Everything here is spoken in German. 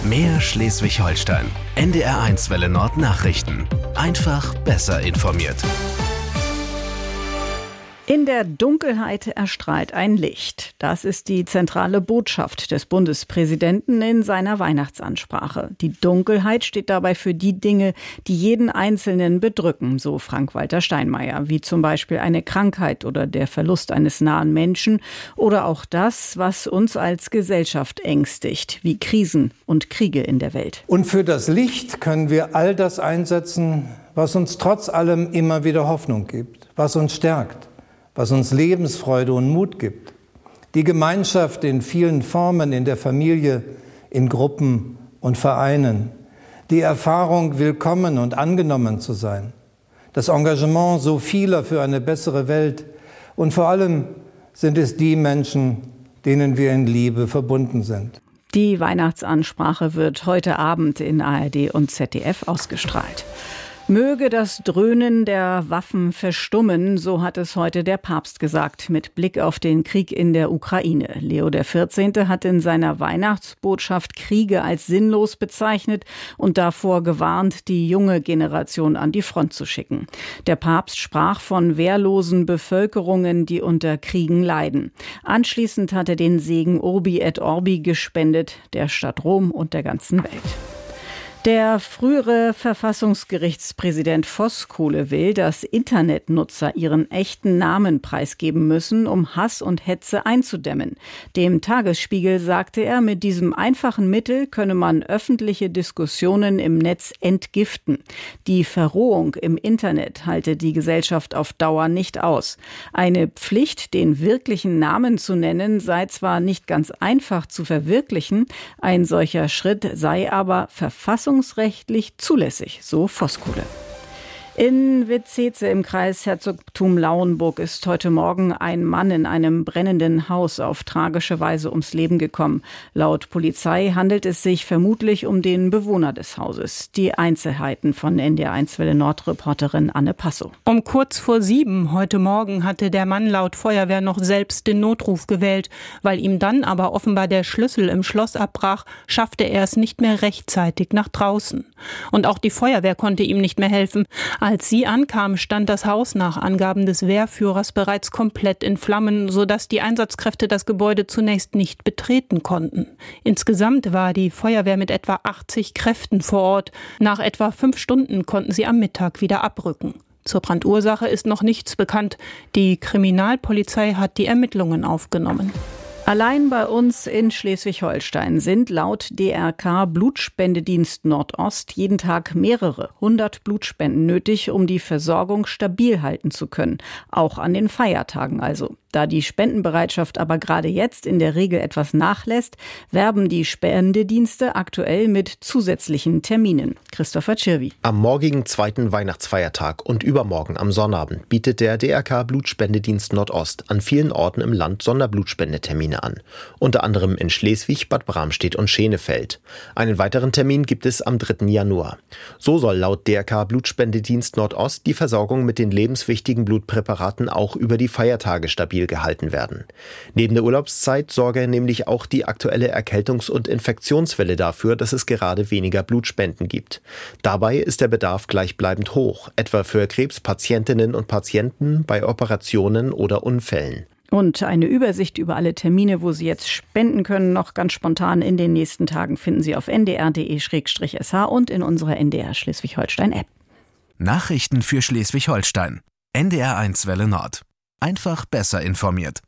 Mehr Schleswig-Holstein. NDR1 Welle Nord Nachrichten. Einfach besser informiert. In der Dunkelheit erstrahlt ein Licht. Das ist die zentrale Botschaft des Bundespräsidenten in seiner Weihnachtsansprache. Die Dunkelheit steht dabei für die Dinge, die jeden Einzelnen bedrücken, so Frank-Walter Steinmeier, wie zum Beispiel eine Krankheit oder der Verlust eines nahen Menschen oder auch das, was uns als Gesellschaft ängstigt, wie Krisen und Kriege in der Welt. Und für das Licht können wir all das einsetzen, was uns trotz allem immer wieder Hoffnung gibt, was uns stärkt, was uns Lebensfreude und Mut gibt. Die Gemeinschaft in vielen Formen, in der Familie, in Gruppen und Vereinen. Die Erfahrung, willkommen und angenommen zu sein. Das Engagement so vieler für eine bessere Welt. Und vor allem sind es die Menschen, denen wir in Liebe verbunden sind. Die Weihnachtsansprache wird heute Abend in ARD und ZDF ausgestrahlt. Möge das Dröhnen der Waffen verstummen, so hat es heute der Papst gesagt, mit Blick auf den Krieg in der Ukraine. Leo XIV. Hat in seiner Weihnachtsbotschaft Kriege als sinnlos bezeichnet und davor gewarnt, die junge Generation an die Front zu schicken. Der Papst sprach von wehrlosen Bevölkerungen, die unter Kriegen leiden. Anschließend hat er den Segen Urbi et Orbi gespendet, der Stadt Rom und der ganzen Welt. Der frühere Verfassungsgerichtspräsident Voskuhle will, dass Internetnutzer ihren echten Namen preisgeben müssen, um Hass und Hetze einzudämmen. Dem Tagesspiegel sagte er, mit diesem einfachen Mittel könne man öffentliche Diskussionen im Netz entgiften. Die Verrohung im Internet halte die Gesellschaft auf Dauer nicht aus. Eine Pflicht, den wirklichen Namen zu nennen, sei zwar nicht ganz einfach zu verwirklichen, ein solcher Schritt sei aber verfassungsrechtlich zulässig, so Voskuhle. In Vitzeze im Kreis Herzogtum Lauenburg ist heute Morgen ein Mann in einem brennenden Haus auf tragische Weise ums Leben gekommen. Laut Polizei handelt es sich vermutlich um den Bewohner des Hauses. Die Einzelheiten von NDR1 Welle Nord-Reporterin Anne Passow. Um kurz vor 7 heute Morgen hatte der Mann laut Feuerwehr noch selbst den Notruf gewählt. Weil ihm dann aber offenbar der Schlüssel im Schloss abbrach, schaffte er es nicht mehr rechtzeitig nach draußen. Und auch die Feuerwehr konnte ihm nicht mehr helfen. Als sie ankam, stand das Haus nach Angaben des Wehrführers bereits komplett in Flammen, sodass die Einsatzkräfte das Gebäude zunächst nicht betreten konnten. Insgesamt war die Feuerwehr mit etwa 80 Kräften vor Ort. Nach etwa 5 Stunden konnten sie am Mittag wieder abrücken. Zur Brandursache ist noch nichts bekannt. Die Kriminalpolizei hat die Ermittlungen aufgenommen. Allein bei uns in Schleswig-Holstein sind laut DRK Blutspendedienst Nordost jeden Tag mehrere 100 Blutspenden nötig, um die Versorgung stabil halten zu können. Auch an den Feiertagen also. Da die Spendenbereitschaft aber gerade jetzt in der Regel etwas nachlässt, werben die Spendedienste aktuell mit zusätzlichen Terminen. Christopher Tschirwi. Am morgigen 2. Weihnachtsfeiertag und übermorgen am Sonnabend bietet der DRK Blutspendedienst Nordost an vielen Orten im Land Sonderblutspendetermine an. Unter anderem in Schleswig, Bad Bramstedt und Schenefeld. Einen weiteren Termin gibt es am 3. Januar. So soll laut DRK Blutspendedienst Nordost die Versorgung mit den lebenswichtigen Blutpräparaten auch über die Feiertage stabil gehalten werden. Neben der Urlaubszeit sorge nämlich auch die aktuelle Erkältungs- und Infektionswelle dafür, dass es gerade weniger Blutspenden gibt. Dabei ist der Bedarf gleichbleibend hoch, etwa für Krebspatientinnen und Patienten, bei Operationen oder Unfällen. Und eine Übersicht über alle Termine, wo Sie jetzt spenden können, noch ganz spontan in den nächsten Tagen, finden Sie auf ndr.de/sh und in unserer NDR Schleswig-Holstein-App. Nachrichten für Schleswig-Holstein. NDR1 Welle Nord. Einfach besser informiert.